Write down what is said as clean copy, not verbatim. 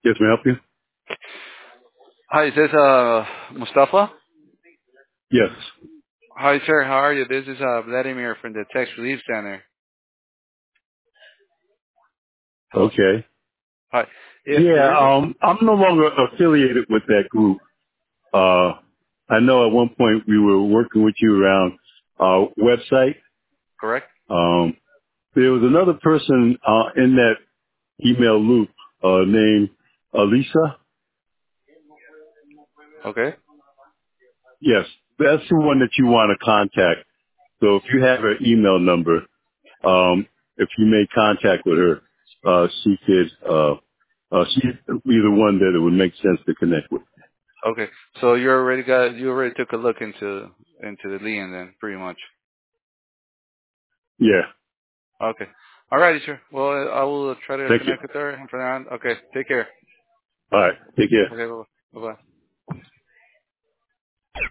Yes, may I help you? Hi, is this Mustafa? Yes. Hi, sir. How are you? This is Vladimir from the Tax Relief Center. Okay. Hi. If Yeah, there is a I'm no longer affiliated with that group. Uh, I know at one point we were working with you around our website. correct, Um, there was another person in that email loop named Lisa. okay, Yes, that's the one that you want to contact. So if you have her email number, if you made contact with her, she'd be the one that it would make sense to connect with. okay. So you already took a look into the lien then, pretty much. Yeah. Okay. Alrighty, sir. Well, I will try to Thank you. connect with her. And for now, okay. Take care. All right. Take care. Okay. Bye bye.